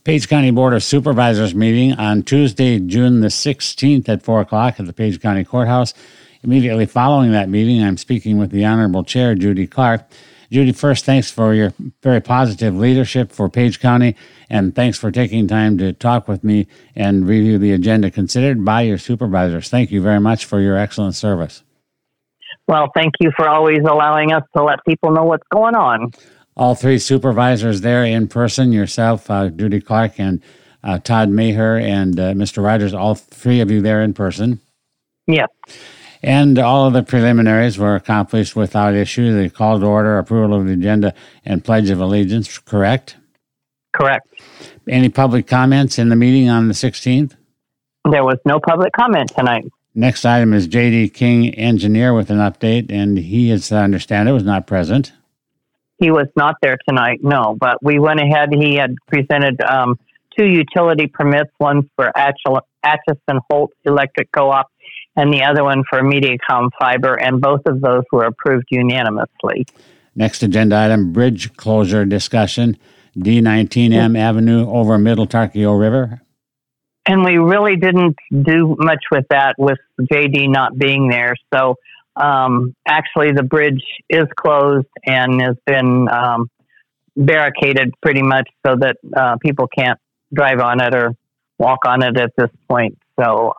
Page County Board of Supervisors meeting on Tuesday, June the 16th at 4 o'clock at the Page County Courthouse. Immediately following that meeting, I'm speaking with the Honorable Chair, Judy Clark. Judy, first, thanks for your very positive leadership for Page County, and thanks for taking time to talk with me and review the agenda considered by your supervisors. Thank you very much for your excellent service. Well, thank you for always allowing us to let people know what's going on. All three supervisors there in person, yourself, Judy Clark, and Todd Maher, and Mr. Rogers, all three of you there in person. Yes. And all of the preliminaries were accomplished without issue. The call to order, approval of the agenda, and pledge of allegiance, correct? Correct. Any public comments in the meeting on the 16th? There was no public comment tonight. Next item is J.D. King, engineer, with an update, and he, as I understand it, was not present. He was not there tonight, no, but we went ahead. He had presented two utility permits, one for Atchison Holt Electric Co-op and the other one for Mediacom Fiber, and both of those were approved unanimously. Next agenda item, bridge closure discussion, D19M Avenue over Middle Tarkio River. And we really didn't do much with that with JD not being there. So actually the bridge is closed and has been barricaded pretty much so that people can't drive on it or walk on it at this point. So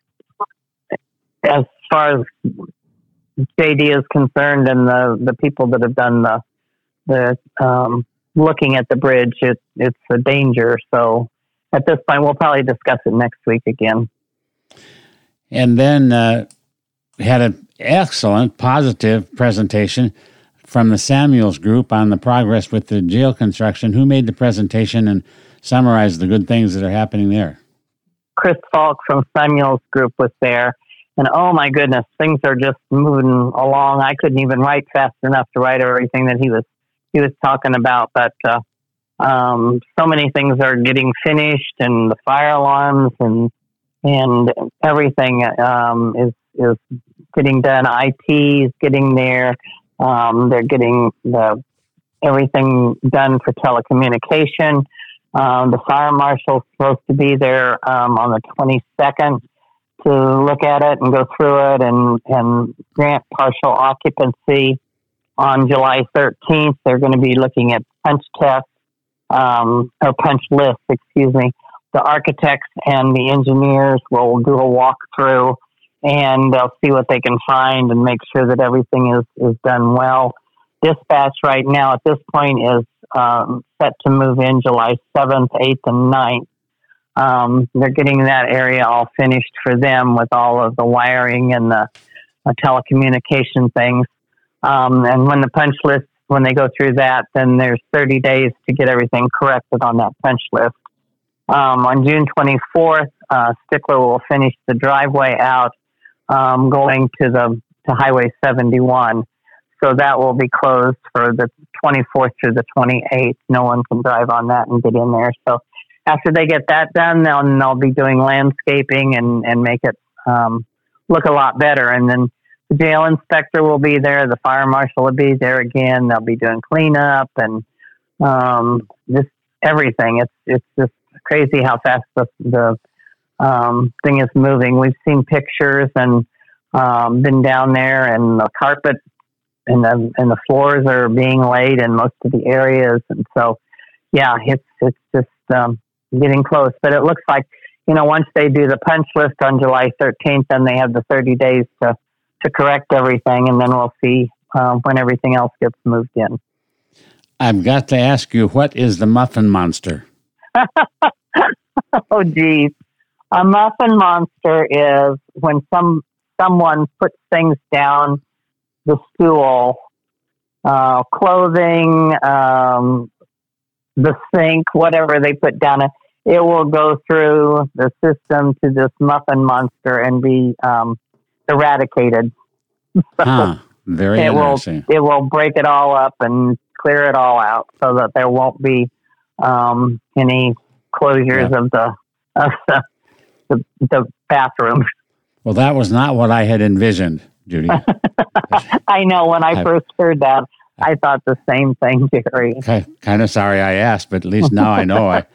as far as JD is concerned and the people that have done the looking at the bridge, it's a danger. So at this point, we'll probably discuss it next week again. And then had an excellent, positive presentation from the Samuels Group on the progress with the jail construction. Who made the presentation and summarized the good things that are happening there? Chris Falk from Samuels Group was there. And oh my goodness, things are just moving along. I couldn't even write fast enough to write everything that he was talking about, but so many things are getting finished, and the fire alarms and everything is getting done. IT is getting there. They're getting everything done for telecommunication. The fire marshal's supposed to be there on the 22nd to look at it and go through it and grant partial occupancy. On July 13th, they're going to be looking at punch tests. Or punch lists, excuse me. The architects and the engineers will do a walkthrough, and they'll see what they can find and make sure that everything is done well. Dispatch right now at this point is set to move in July 7th, 8th, and 9th. They're getting that area all finished for them with all of the wiring and the telecommunication things. And when the punch list, when they go through that, then there's 30 days to get everything corrected on that punch list. On June 24th, Stickler will finish the driveway out going to Highway 71. So that will be closed for the 24th through the 28th. No one can drive on that and get in there. So after they get that done, then they'll be doing landscaping and make it look a lot better. And then the jail inspector will be there. The fire marshal will be there again. They'll be doing cleanup and just everything. It's just crazy how fast the thing is moving. We've seen pictures and been down there, and the carpet and the floors are being laid in most of the areas. And so, yeah, it's just getting close. But it looks like, once they do the punch list on July 13th, then they have the 30 days to correct everything, and then we'll see when everything else gets moved in. I've got to ask you, what is the muffin monster? Oh, geez. A muffin monster is when someone puts things down the stool, clothing, the sink, whatever they put down, it will go through the system to this muffin monster and be eradicated. Very interesting. It will break it all up and clear it all out so that there won't be any closures of the bathroom. Well, that was not what I had envisioned, Judy. I know. When I first heard that, I thought the same thing, Jerry. Okay, kind of sorry I asked, but at least now I know.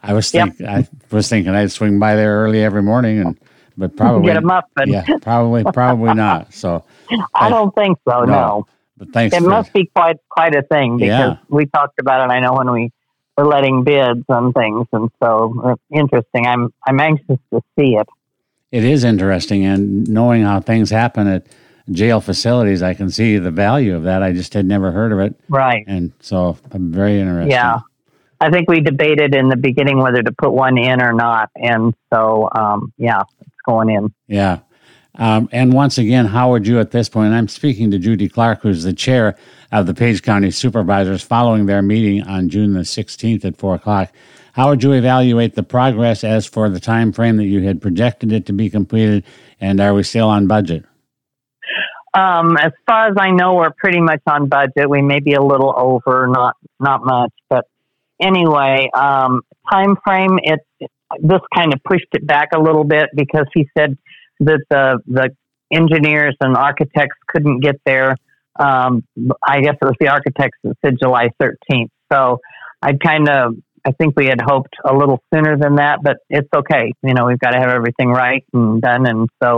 I was thinking I'd swing by there early every morning, but probably get them up. probably not. So I don't think so. No. But thanks. It must be quite a thing because we talked about it. I know when we were letting bids on things, and so interesting. I'm anxious to see it. It is interesting, and knowing how things happen at jail facilities, I can see the value of that. I just had never heard of it. Right. And so I'm very interested. Yeah. I think we debated in the beginning whether to put one in or not. And so, it's going in. Yeah. And once again, how would you at this point, and I'm speaking to Judy Clark, who's the chair of the Page County Supervisors following their meeting on June the 16th at 4 o'clock. How would you evaluate the progress as for the time frame that you had projected it to be completed, and are we still on budget? As far as I know, we're pretty much on budget. We may be a little over, not much, but anyway, time frame. This kind of pushed it back a little bit because he said that the engineers and architects couldn't get there. I guess it was the architects that said July 13th. So I think we had hoped a little sooner than that, but it's okay. We've got to have everything right and done, and so.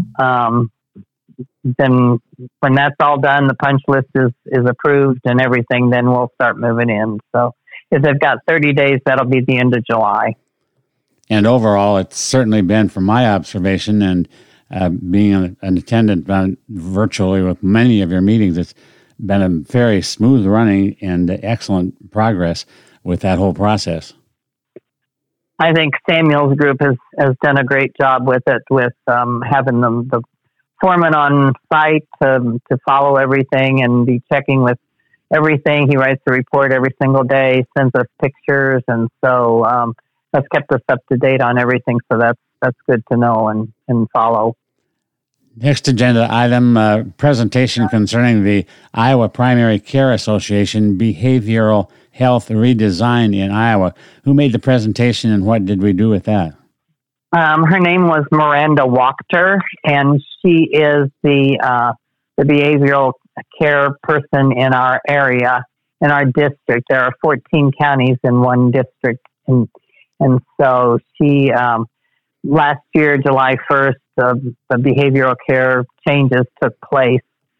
Then when that's all done, the punch list is approved and everything, then we'll start moving in. So if they've got 30 days, that'll be the end of July. And overall, it's certainly been, from my observation and being an attendant virtually with many of your meetings, it's been a very smooth running and excellent progress with that whole process. I think Samuel's group has done a great job with it, with having the foreman on site to follow everything and be checking with everything. He writes a report every single day, sends us pictures, and so that's kept us up to date on everything. So that's good to know and follow. Next agenda item, presentation concerning the Iowa Primary Care Association Behavioral Health Redesign in Iowa. Who made the presentation and what did we do with that? Her name was Miranda Wachter, and she is the behavioral care person in our area, in our district. There are 14 counties in one district, and so she last year, July 1st, the behavioral care changes took place,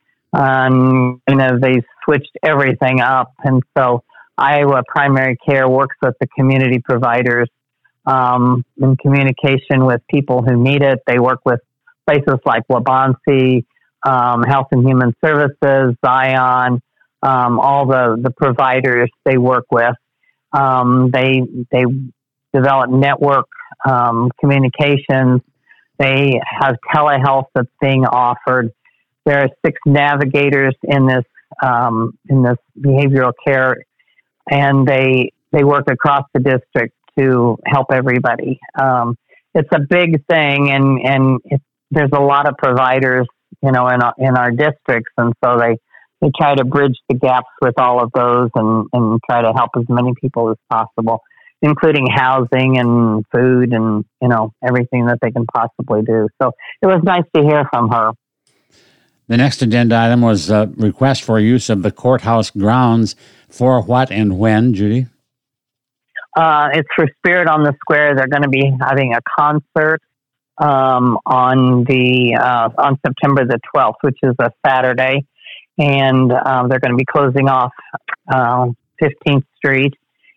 they switched everything up, and so Iowa Primary Care works with the community providers. In communication with people who need it. They work with places like Waubonsie, Health and Human Services, Zion, all the providers they work with. They develop network communications. They have telehealth that's being offered. There are 6 navigators in this behavioral care, and they work across the district to help everybody. It's a big thing, and there's a lot of providers, in our districts, and so they try to bridge the gaps with all of those and try to help as many people as possible, including housing and food and everything that they can possibly do. So it was nice to hear from her. The next agenda item was a request for use of the courthouse grounds. For what and when, Judy? It's for Spirit on the Square. They're going to be having a concert on September the 12th, which is a Saturday, and they're going to be closing off 15th Street.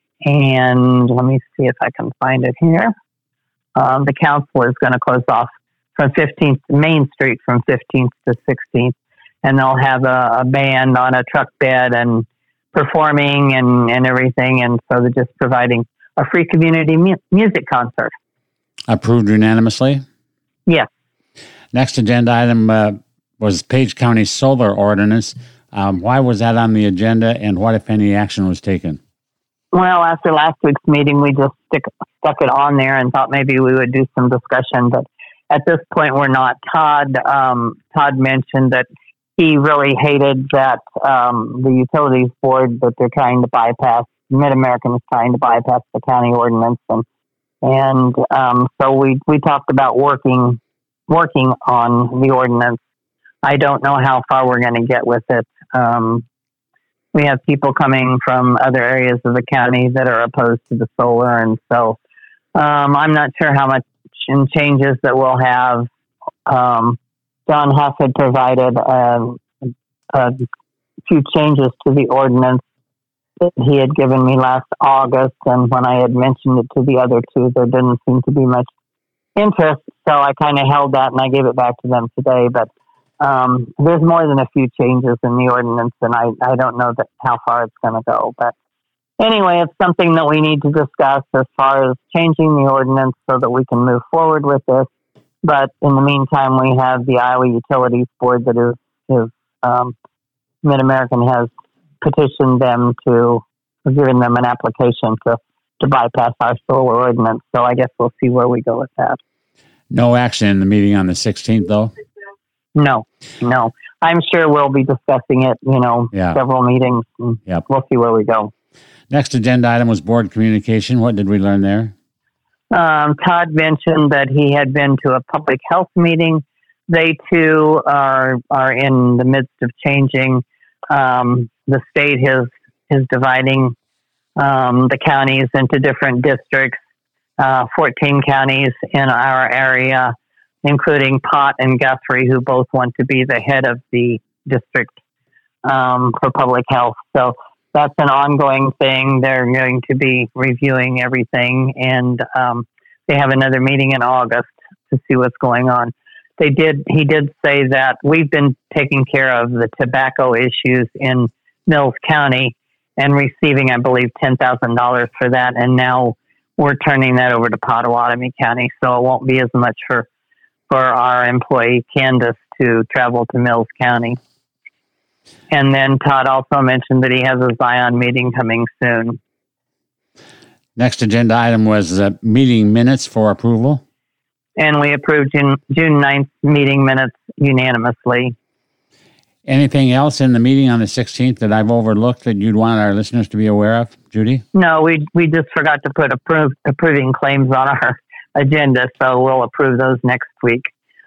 And let me see if I can find it here. The council is going to close off from 15th Main Street from 15th to 16th, and they'll have a band on a truck bed and performing and everything, and so they're just providing a free community music concert. Approved unanimously? Yes. Next agenda item was Page County Solar Ordinance. Why was that on the agenda, and what, if any, action was taken? Well, after last week's meeting, we just stuck it on there and thought maybe we would do some discussion, but at this point, we're not. Todd mentioned that he really hated that the utilities board that they're trying to bypass, Mid-American is trying to bypass the county ordinance, and so we talked about working on the ordinance. I don't know how far we're going to get with it. we have people coming from other areas of the county that are opposed to the solar, and so I'm not sure how much changes that we'll have. John Huff had provided a few changes to the ordinance that he had given me last August, and when I had mentioned it to the other two, there didn't seem to be much interest, so I kind of held that and I gave it back to them today. But there's more than a few changes in the ordinance, and I don't know how far it's going to go. But anyway, it's something that we need to discuss as far as changing the ordinance so that we can move forward with this. But in the meantime, we have the Iowa Utilities Board that is Mid-American has petitioned them to, given them an application to bypass our solar ordinance. So I guess we'll see where we go with that. No action in the meeting on the 16th, though? No. I'm sure we'll be discussing it, several meetings. Yep. We'll see where we go. Next agenda item was board communication. What did we learn there? Todd mentioned that he had been to a public health meeting. They too are in the midst of changing. The state is dividing the counties into different districts. 14 counties in our area, including Pott and Guthrie, who both want to be the head of the district for public health. So that's an ongoing thing. They're going to be reviewing everything, and they have another meeting in August to see what's going on. He did say that we've been taking care of the tobacco issues in Mills County and receiving, I believe, $10,000 for that, and now we're turning that over to Pottawatomie County, so it won't be as much for our employee Candace to travel to Mills County. And then Todd also mentioned that he has a Zion meeting coming soon. Next agenda item was meeting minutes for approval. And we approved June 9th meeting minutes unanimously. Anything else in the meeting on the 16th that I've overlooked that you'd want our listeners to be aware of, Judy? No, we just forgot to put approving claims on our agenda, so we'll approve those next week.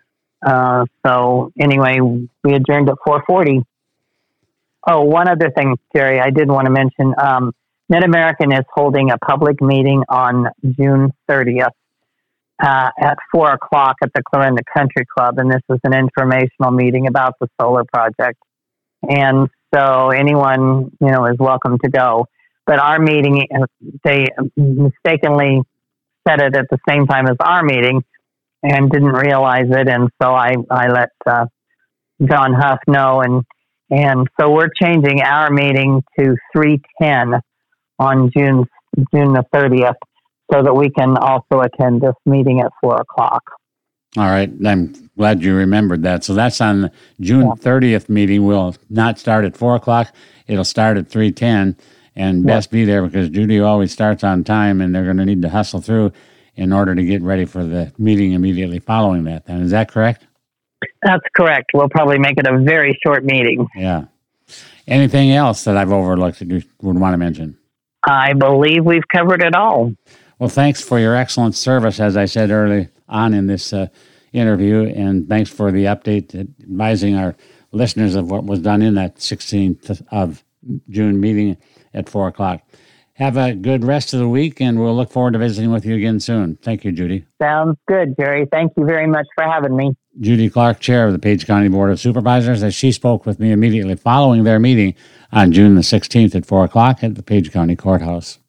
So anyway, we adjourned at 4:40. Oh, one other thing, Terry, I did want to mention. Mid-American is holding a public meeting on June 30th at 4 o'clock at the Clarinda Country Club, and this is an informational meeting about the solar project. And so anyone, is welcome to go. But our meeting, they mistakenly set it at the same time as our meeting and didn't realize it, and so I let John Huff know, and so we're changing our meeting to 3:10 on June the 30th, so that we can also attend this meeting at 4 o'clock. All right. I'm glad you remembered that. So that's on the June 30th meeting. Will not start at 4 o'clock. It'll start at 3:10, and best be there because Judy always starts on time, and they're going to need to hustle through in order to get ready for the meeting immediately following that. Then is that correct? That's correct. We'll probably make it a very short meeting. Yeah. Anything else that I've overlooked that you would want to mention? I believe we've covered it all. Well, thanks for your excellent service, as I said early on in this interview, and thanks for the update advising our listeners of what was done in that 16th of June meeting at 4 o'clock. Have a good rest of the week, and we'll look forward to visiting with you again soon. Thank you, Judy. Sounds good, Jerry. Thank you very much for having me. Judy Clark, Chair of the Page County Board of Supervisors, as she spoke with me immediately following their meeting on June the 16th at 4 o'clock at the Page County Courthouse.